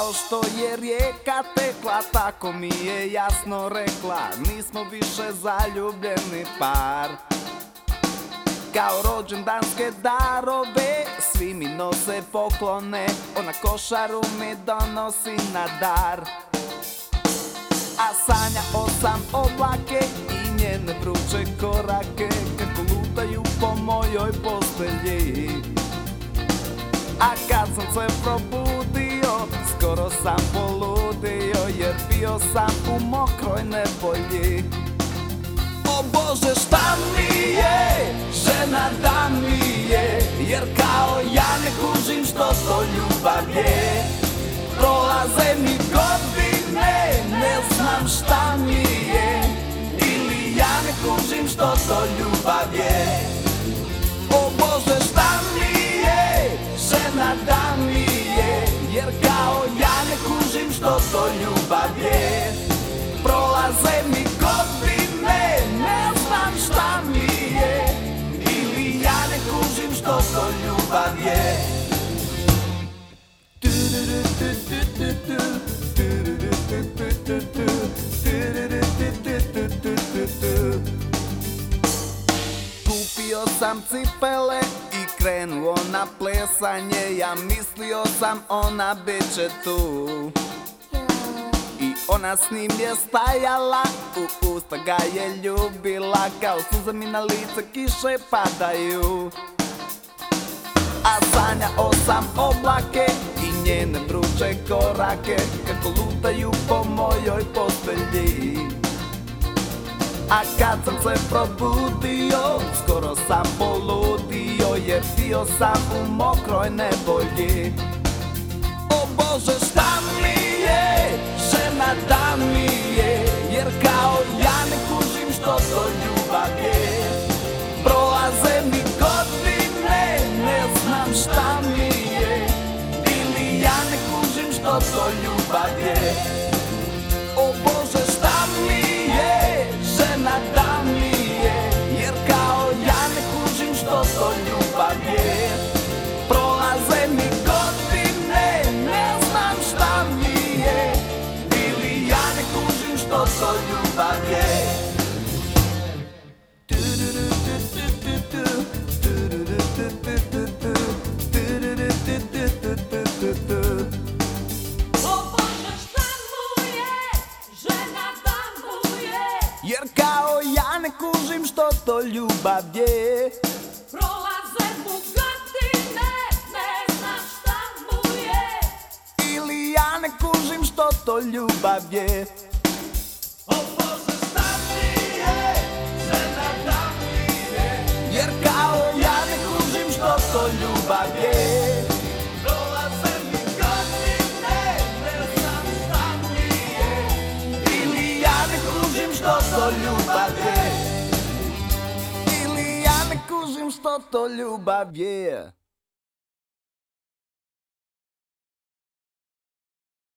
Kao što je rijeka tekla, tako mi je jasno rekla, nismo više zaljubljeni par. Kao rođendanske darove, svi mi nose poklone, ona košaru mi donosi na dar. A sanjao sam oblake i njene vruće korake, kako lutaju po mojoj postelji. A kad sam se probudio, skoro sam poludio, jer bio sam u mokroj nevolji. O Bože, šta mi je, žena da mi je, jer kao ja ne kužim što to ljubav je. Prolaze mi godine, ne znam šta mi je, ili ja ne kužim što to ljubav je. O Bože, šta mi je, žena da mi je, jer kao ja ne kužim što to ljubav je. Prolaze mi godine, ne znam šta mi je, ili ja ne kužim što to ljubav je. Kupio sam cipele i krenuo na plesanje, ja mislio sam ona bit će tu. I ona s njim je stajala, u usta ga je ljubila, kao suze mi na lice kiše padaju. A sanjao sam oblake i njene vruće korake, kako lutaju po mojoj postelji. A kad sam se probudio, skoro sam poludio, jer bio sam u mokroj nevolji. O Bože, šta mi je, žena da mi je, jer kao ja ne kužim što to ljubav je. Prolaze mi godine, ne znam šta mi je, ili ja ne kužim što to ljubav je. O Bože, šta mi je, žena da mi je, jer kao ja ne kužim što to ljubav je. Prolaze mi godine, ne znam šta mi je, ili ja ne kužim što to ljubav je. Jer kao ja ne kužim što to ljubav je. Prolaze mu godine, ne znam šta mu je, ili ja ne kužim što to ljubav je. o Bože, šta mi je, žena da mi je, Jer kao ja ne kužim što to ljubav je. prolaze mi godine, ne znam šta mi je, Ili ja ne kužim što to ljubav je. Ili ja ne kužim što to ljubav je.